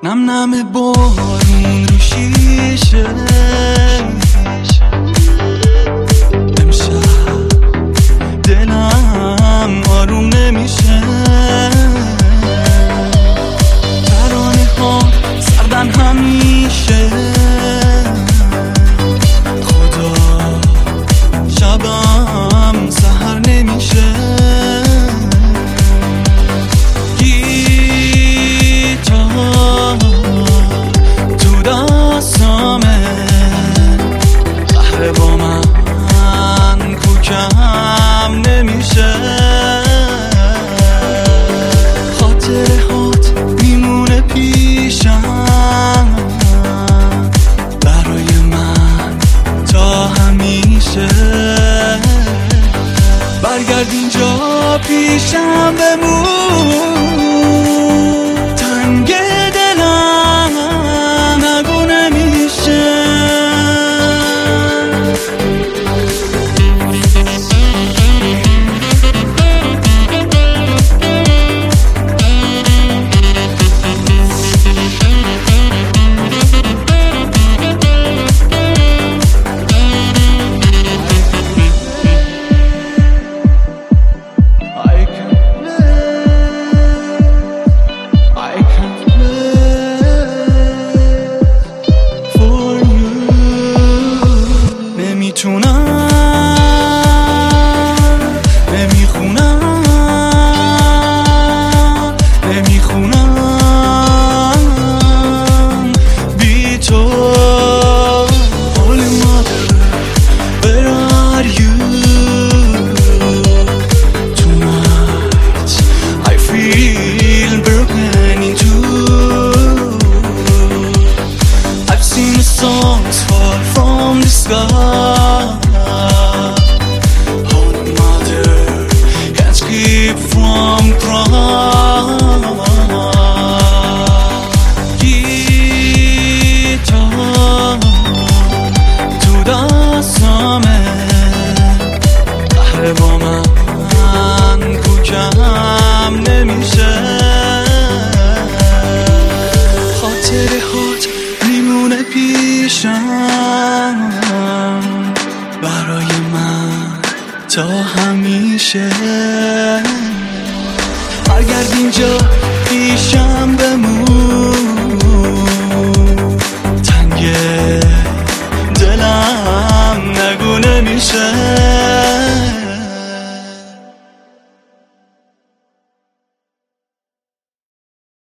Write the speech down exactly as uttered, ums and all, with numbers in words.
نم نم بارون رو شیشه امشب دلم آروم نمیشه، ترانه ها سردن همیشه، خدا شبم سحر نمیشه. گیتار تو دستامه، قهر با من کوکم نمیشه، خاطره هات میمونه پیشم برای من تا همیشه. برگرد اینجا پیشم بمون، تنگ دلم نگو نمیشه. Songs fall from the sky. Oh, mother, can't keep from crying. Guitar to the summer, قهر با من کوکم نمیشه، خاطره هات میمونه پیشم برای من تا همیشه. برگرد اینجا پیشم بمون، تنگ دلم نگو نمیشه.